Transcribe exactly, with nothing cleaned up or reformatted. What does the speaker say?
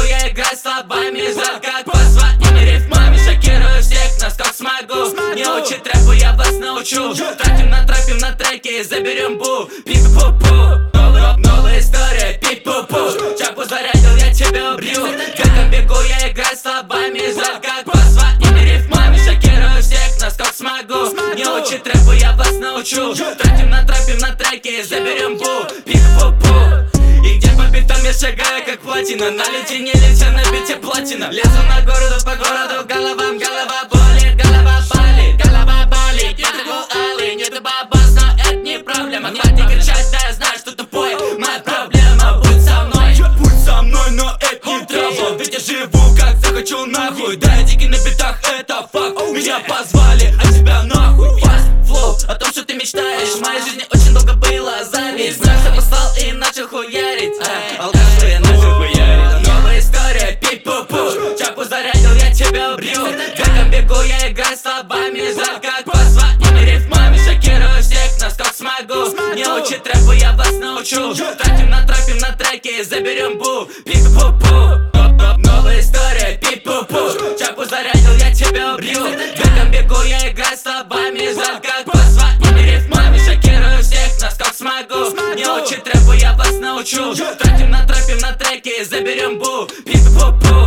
я играть словами, жаль как по своими рифмами. Шокирую всех нас как смогу. Не учить рэпу, я вас научу. Тратим на тропим на треке, заберем бу. Пип-пу-пу, новая, новая история, пип-пу-пу. Чапу зарядил, я тебя убью. Веком бегу, я играть словами, жаль как по своими рифмами. Шокирую всех нас как смогу. Не учить рэпу, я вас научу. Тратим на тропим на треке, заберем бу. Пип-пу-пу. И где по битам я шагаю как платина. На лете не летя, на бите платина. Лезу на городу, по городу, головам голова болит. Голова болит, голова болит. Я требую алый, не бабас, но это не проблема. Хватит кричать, да я знаю, что тупой. Моя проблема, будь со мной. Будь со мной, но это не трава. Ведь я живу как захочу нахуй. Да я дикий на битах, это факт. Меня позвали, а тебя нахуй. Fast flow, о том, что ты мечтаешь. В моей жизни очень долго было зависть. Знаю, что послал и начал хуярить. Алкаш, что я начал хуярить. Новая история, пип-пу-пу. Чапу зарядил, я тебя убью. Веком бегу, я играю словами, жаль как по своими рифмами. Шокирую всех нас как смогу. Не учить рэпу, я вас научу. Тратим на тропим на треке, заберем бу. Пип-пу-пу. Новая история, пип-пу-пу. Чапу зарядил, я тебя убью. Веком бегу, я играю словами, жаль как по своими рифмами. Шокирую всех нас как смогу. Не учить рэпу, я вас научу. Тратим на тропим на треке, заберем бу. Пип-пу-пу.